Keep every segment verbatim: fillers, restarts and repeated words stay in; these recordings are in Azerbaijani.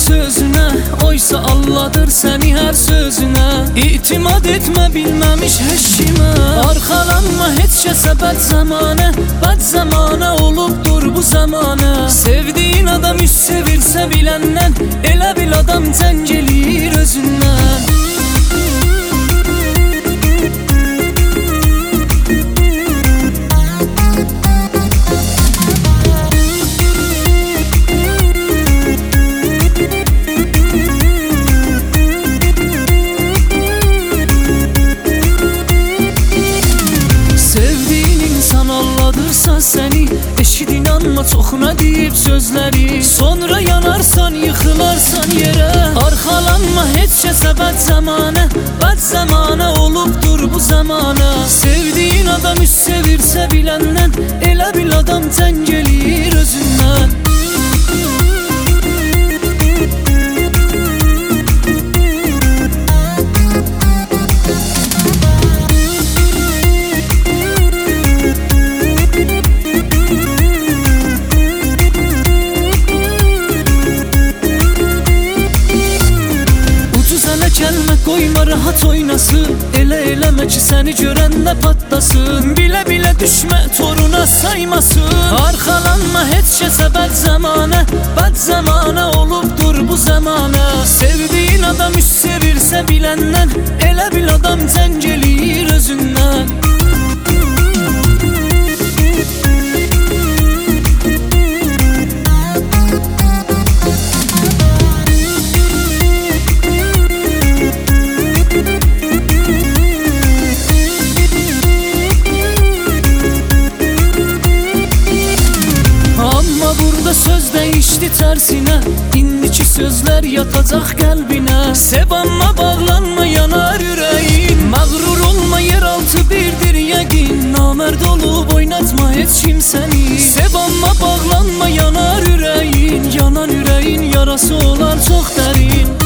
sözünə, oysa Allahdır səni hər sözünə. İtimad etmə bilməmiş heç kimə, arxalanma heç kəsə bəd zamanə. Bəd zamanə olubdur bu zamanə. Sevdiyin adam üst sevirsə biləndən, elə bil adam cəng eləyir özündən. Səni eşid, inanma çoxuna deyib sözləri. Sonra yanarsan, yıxılarsan yerə. Arxalanma heç kəsə bəd zamanə. Bəd zamanə olubdur bu zamanə. Sevdiyin adam üst sevirsə biləndən, elə bil adam cəng eləyir özündən. Gəlmə qoyma rahat oynasın, elə eləmə ki səni görəndə patlasın. Bilə-bilə düşmə toruna saymasın. Arxalanma heç kəsə bəd zamanə. Bəd zamanə olubdur bu zamanə. Sevdiyin adam üst sevirsə biləndən, elə bil adam cəng eləyir özündən. Söz dəyişdi tərsinə, indiki sözlər yatacaq qəlbinə. Sev amma bağlanma, yanar ürəyin. Məğrur olma, yeraltı birdir yəqin. Namərd olub oynatma heç kim səni. Sev amma bağlanma, yanar ürəyin. Yanan ürəyin yarası olar çox dərin.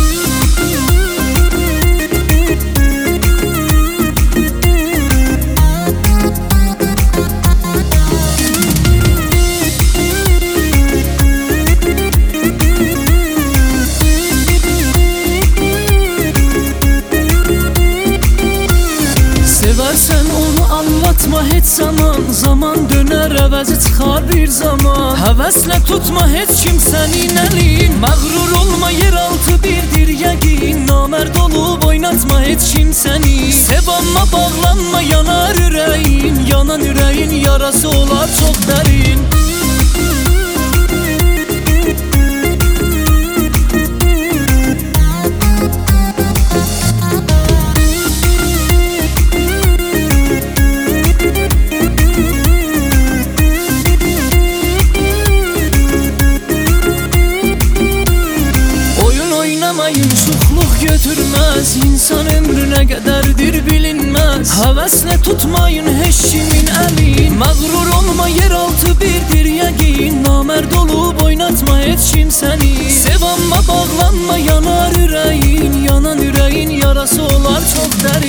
Sevərsən onu anlatma heç zaman. Zaman dönər, əvəzi çıxar bir zaman. Həvəslə tutma heç kim sənin əlin. Məğrur olma, yeraltı birdir yəqin. Namərd olub oynatma heç kim səni. Sev amma bağlanma, yanar ürəyin. Yanan ürəyin yarası olar çox dərin. Şuxluq götürməz, insan ömrünə qədərdir bilinməz. Həvəslə tutmayın heç kimin əlin. Məğrur olma, yeraltı birdir yəqin. Namərd olub oynatma heç kim səni. Sev amma bağlanma, yanar ürəyin. Yanan ürəyin yarası olar çox dərin.